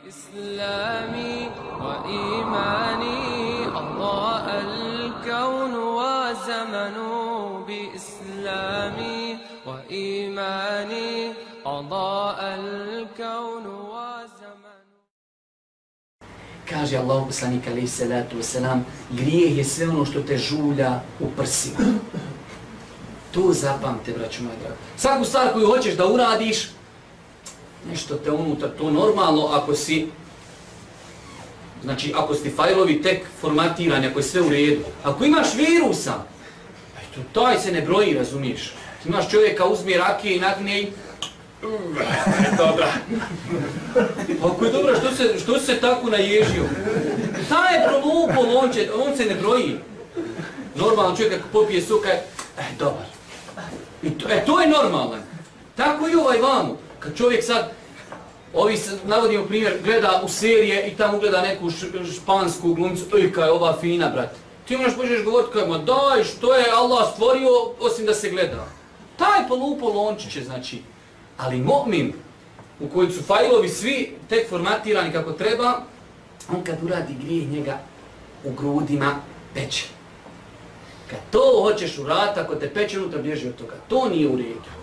إسلامي وإيماني أضاء الكون وزمن بإسلامي وإيماني أضاء الكون وزمن. Kaže Allah poslanik alejhi salatu vesselam, grijeh je sve ono što te žulja u prsima. To zapamte, braćo moja draga. Svaku stvar koju hoćeš da uradiš, nešto te unutar, to normalno ako si, znači ako si fajlovi tek formatirani, ako je sve u redu. Ako imaš virusa, taj se ne broji, razumiješ. Ti imaš čovjeka, uzmi rakije i nagne i... Dobra. Ako je dobro, što se tako naježio? Taj je prolupo lonče, on se ne broji. Normalan čovjek ako popije soka je, dobar. To je normalan. Tako i ovaj vamo. Kad čovjek sad, navodimo primjer, gleda u serije i tamo gleda neku špansku glumcu, kaj je ova fina, brate. Ti možeš počneš govoriti kao, ma daj, što je Allah stvorio, osim da se gleda. Taj polupo lončiće, znači. Ali mu'min, u kojim su fajlovi svi tek formatirani kako treba, on kad uradi grijeh njega u grudima peče. Kad to hoćeš uraditi, ako te peče unutra, bježi od toga. To nije u redu.